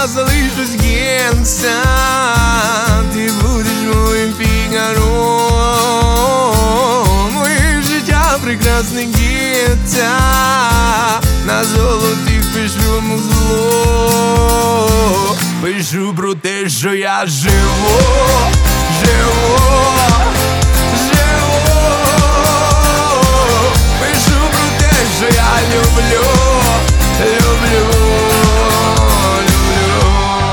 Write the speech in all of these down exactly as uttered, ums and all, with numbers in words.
я залишусь генця, ти будеш моїм фігаром. Моє життя прекрасне генця, на золотих пишу зло. Пишу про те, що я живу, живу, живу. Пишу про те, що я люблю, люблю, люблю.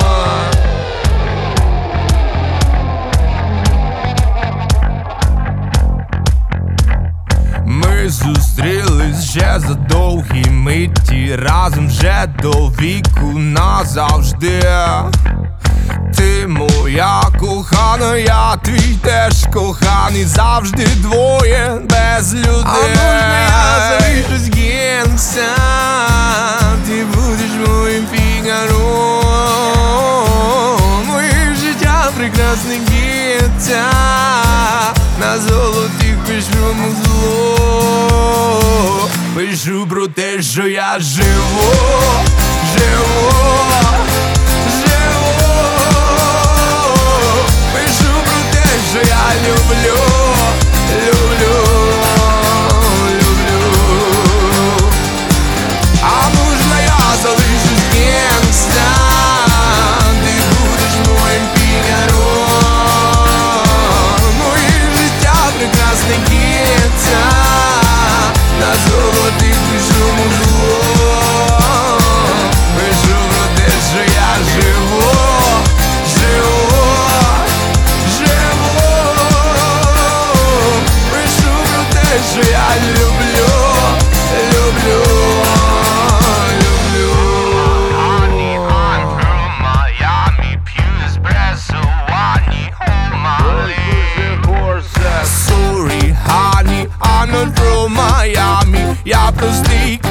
Ми зустрілись ще за довгі миті, разом вже до віку назавжди. Ти моя кохана, я твій теж коханий, завжди двоє без людей. А можна я залишусь генця, ти будеш моїм фігаром. Моє життя прекрасне генця, на золотих пишу зло. Пишу про те, що я живу, живу, живу. Пишу про те, що я люблю, люблю, люблю. А можна я залишусь генця, ти будеш моїм фігаром. Моє життя прекрасне генця, на золотих пишу зло. Пишу про те, що я живу, живу, живу. Пишу про те, що я люблю, люблю, люблю. Honey, I'm from Miami, pure espresso, honey, hold my Sorry, honey, I'm not from Miami. Я простий